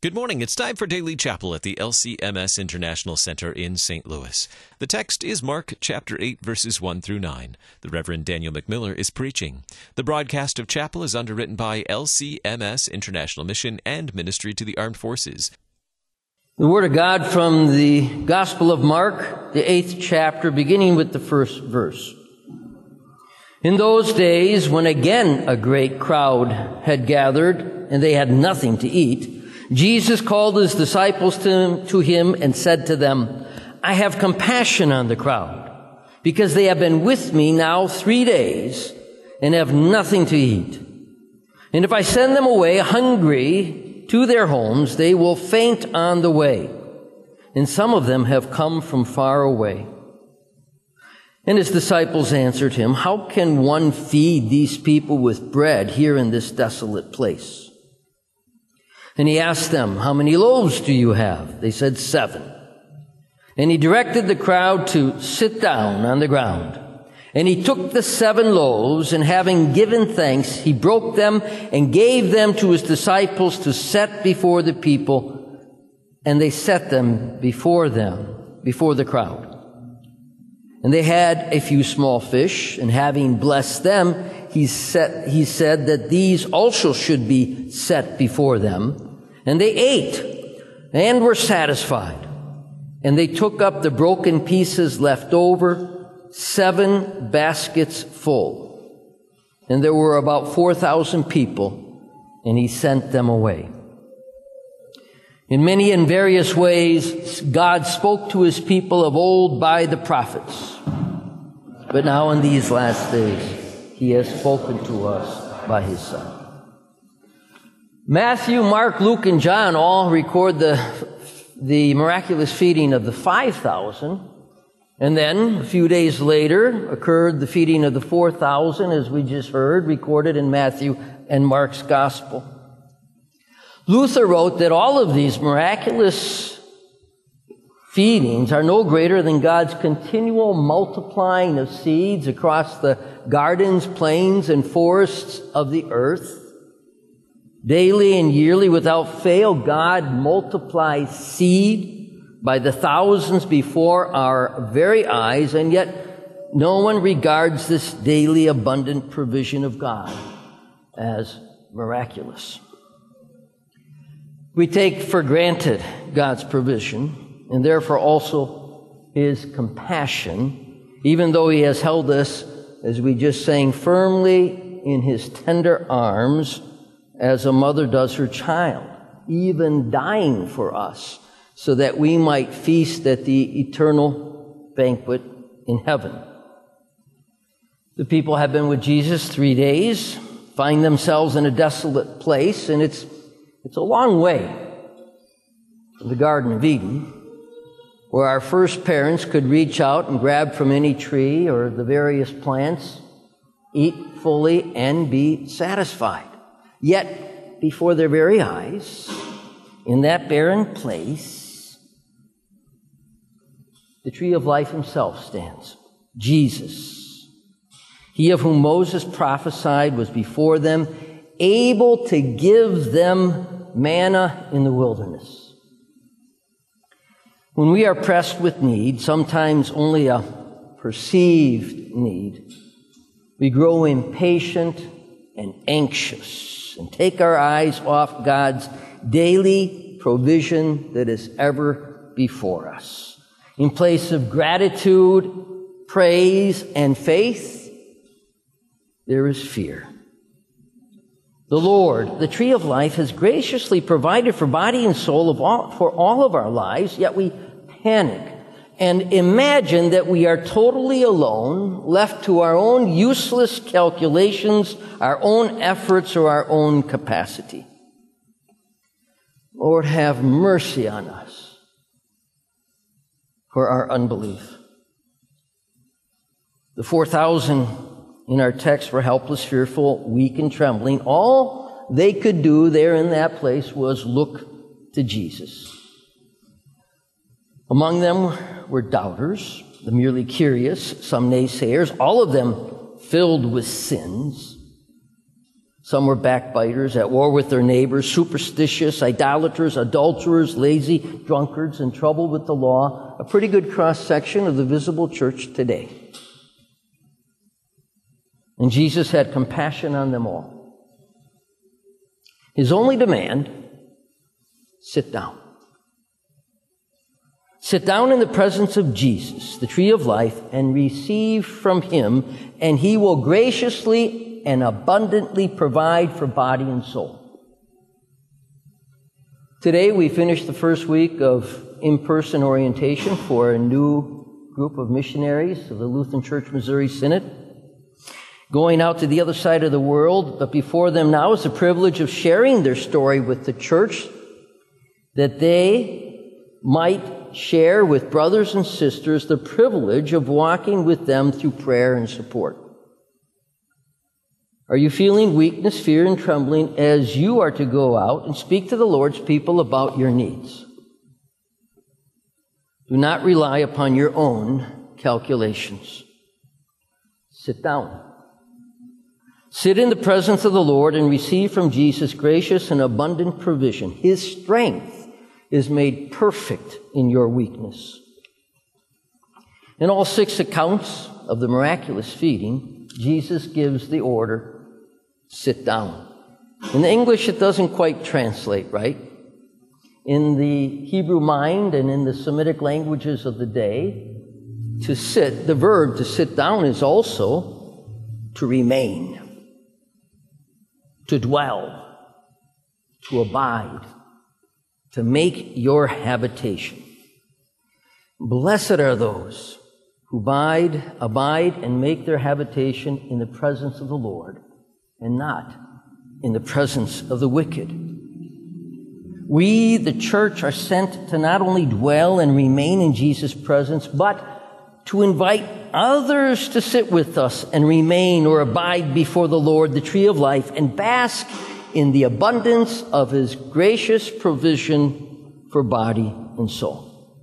Good morning. It's time for Daily Chapel at the LCMS International Center in St. Louis. The text is Mark chapter 8, verses 1 through 9. The Reverend Daniel McMiller is preaching. The broadcast of chapel is underwritten by LCMS International Mission and Ministry to the Armed Forces. The Word of God from the Gospel of Mark, the 8th chapter, beginning with the first verse. In those days, when again a great crowd had gathered, and they had nothing to eat, Jesus called his disciples to him and said to them, I have compassion on the crowd, because they have been with me now 3 days and have nothing to eat. And if I send them away hungry to their homes, they will faint on the way. And some of them have come from far away. And his disciples answered him, How can one feed these people with bread here in this desolate place? And he asked them, How many loaves do you have? They said, 7. And he directed the crowd to sit down on the ground. And he took the 7 loaves, and having given thanks, he broke them and gave them to his disciples to set before the people. And they set them, before the crowd. And they had a few small fish, and having blessed them, he said that these also should be set before them. And they ate and were satisfied. And they took up the broken pieces left over, 7 baskets full. And there were about 4,000 people, and he sent them away. In many and various ways, God spoke to his people of old by the prophets. But now in these last days, he has spoken to us by his Son. Matthew, Mark, Luke, and John all record the miraculous feeding of the 5,000. And then, a few days later, occurred the feeding of the 4,000, as we just heard, recorded in Matthew and Mark's Gospel. Luther wrote that all of these miraculous feedings are no greater than God's continual multiplying of seeds across the gardens, plains, and forests of the earth. Daily and yearly, without fail, God multiplies seed by the thousands before our very eyes, and yet no one regards this daily abundant provision of God as miraculous. We take for granted God's provision, and therefore also his compassion, even though he has held us, as we just sang, firmly in his tender arms, as a mother does her child, even dying for us, so that we might feast at the eternal banquet in heaven. The people have been with Jesus 3 days, find themselves in a desolate place, and it's a long way from the Garden of Eden, where our first parents could reach out and grab from any tree or the various plants, eat fully, and be satisfied. Yet, before their very eyes, in that barren place, the tree of life himself stands, Jesus. He of whom Moses prophesied was before them, able to give them manna in the wilderness. When we are pressed with need, sometimes only a perceived need, we grow impatient and anxious and take our eyes off God's daily provision that is ever before us. In place of gratitude, praise, and faith, there is fear. The Lord, the tree of life, has graciously provided for body and soul for all of our lives, yet we panic and imagine that we are totally alone, left to our own useless calculations, our own efforts, or our own capacity. Lord, have mercy on us for our unbelief. The 4,000 in our text were helpless, fearful, weak, and trembling. All they could do there in that place was look to Jesus. Among them were doubters, the merely curious, some naysayers, all of them filled with sins. Some were backbiters, at war with their neighbors, superstitious, idolaters, adulterers, lazy, drunkards, in trouble with the law. A pretty good cross-section of the visible church today. And Jesus had compassion on them all. His only demand, sit down. Sit down in the presence of Jesus, the tree of life, and receive from him, and he will graciously and abundantly provide for body and soul. Today we finished the first week of in-person orientation for a new group of missionaries of the Lutheran Church Missouri Synod, going out to the other side of the world, but before them now is the privilege of sharing their story with the church, that they might share with brothers and sisters the privilege of walking with them through prayer and support. Are you feeling weakness, fear, and trembling as you are to go out and speak to the Lord's people about your needs? Do not rely upon your own calculations. Sit down. Sit in the presence of the Lord and receive from Jesus gracious and abundant provision. His strength is made perfect in your weakness. In all 6 accounts of the miraculous feeding, Jesus gives the order, sit down. In the English, it doesn't quite translate right. In the Hebrew mind and in the Semitic languages of the day, to sit, the verb to sit down is also to remain, to dwell, to abide, to make your habitation. Blessed are those who abide and make their habitation in the presence of the Lord and not in the presence of the wicked. We, the church, are sent to not only dwell and remain in Jesus' presence, but to invite others to sit with us and remain or abide before the Lord, the tree of life, and bask in the abundance of his gracious provision for body and soul.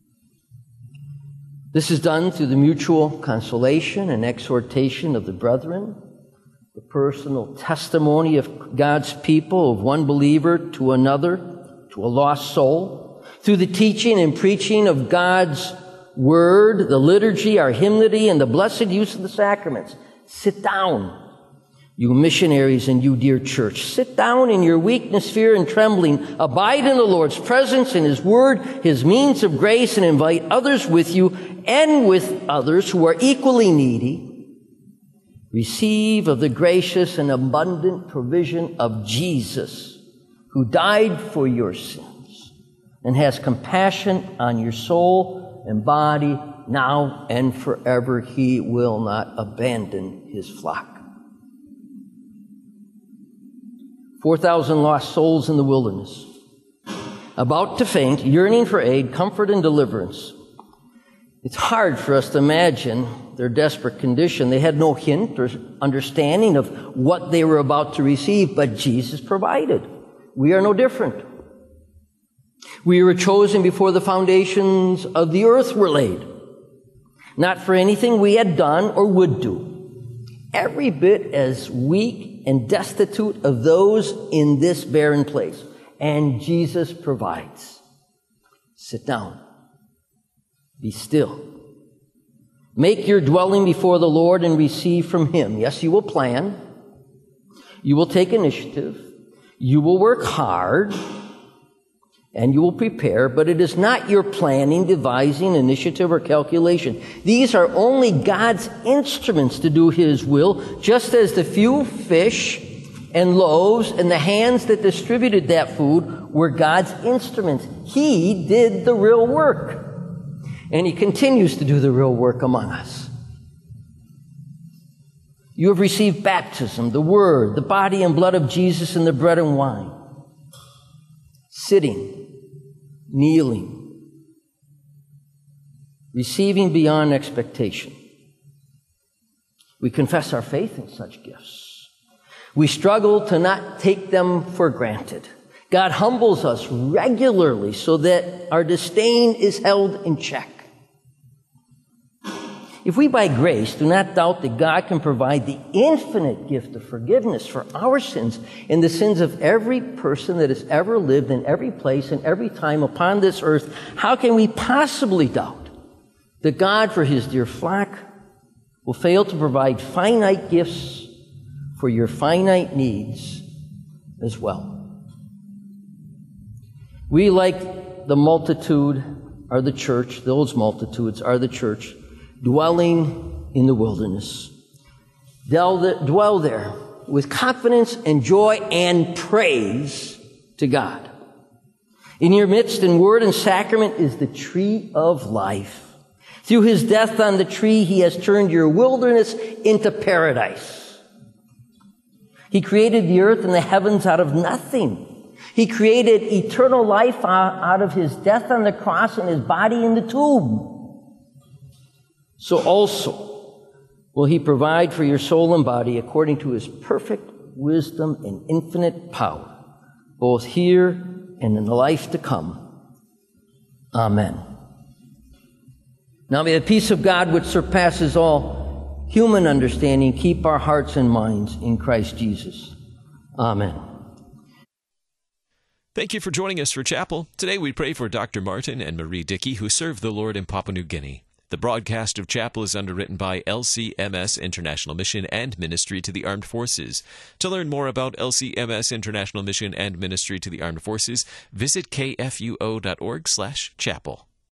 This is done through the mutual consolation and exhortation of the brethren, the personal testimony of God's people, of one believer to another, to a lost soul, through the teaching and preaching of God's word, the liturgy, our hymnody, and the blessed use of the sacraments. Sit down, you missionaries and you dear church. Sit down in your weakness, fear, and trembling. Abide in the Lord's presence, in his word, his means of grace, and invite others with you and with others who are equally needy. Receive of the gracious and abundant provision of Jesus, who died for your sins and has compassion on your soul and body now and forever. He will not abandon his flock. 4,000 lost souls in the wilderness, about to faint, yearning for aid, comfort, and deliverance. It's hard for us to imagine their desperate condition. They had no hint or understanding of what they were about to receive, but Jesus provided. We are no different. We were chosen before the foundations of the earth were laid, not for anything we had done or would do. Every bit as weak and destitute of those in this barren place. And Jesus provides. Sit down. Be still. Make your dwelling before the Lord and receive from him. Yes, you will plan. You will take initiative. You will work hard. And you will prepare, but it is not your planning, devising, initiative, or calculation. These are only God's instruments to do his will, just as the few fish and loaves and the hands that distributed that food were God's instruments. He did the real work. And he continues to do the real work among us. You have received baptism, the word, the body and blood of Jesus, and the bread and wine. Sitting, kneeling, receiving beyond expectation. We confess our faith in such gifts. We struggle to not take them for granted. God humbles us regularly so that our disdain is held in check. If we by grace do not doubt that God can provide the infinite gift of forgiveness for our sins and the sins of every person that has ever lived in every place and every time upon this earth, how can we possibly doubt that God, for his dear flock, will fail to provide finite gifts for your finite needs as well? We, like the multitude, are the church. Those multitudes are the church, dwelling in the wilderness. Dwell there with confidence and joy and praise to God. In your midst, in word and sacrament, is the tree of life. Through his death on the tree, he has turned your wilderness into paradise. He created the earth and the heavens out of nothing. He created eternal life out of his death on the cross and his body in the tomb. So also will he provide for your soul and body according to his perfect wisdom and infinite power, both here and in the life to come. Amen. Now may the peace of God, which surpasses all human understanding, keep our hearts and minds in Christ Jesus. Amen. Thank you for joining us for Chapel. Today we pray for Dr. Martin and Marie Dickey, who serve the Lord in Papua New Guinea. The broadcast of Chapel is underwritten by LCMS International Mission and Ministry to the Armed Forces. To learn more about LCMS International Mission and Ministry to the Armed Forces, visit kfuo.org/chapel.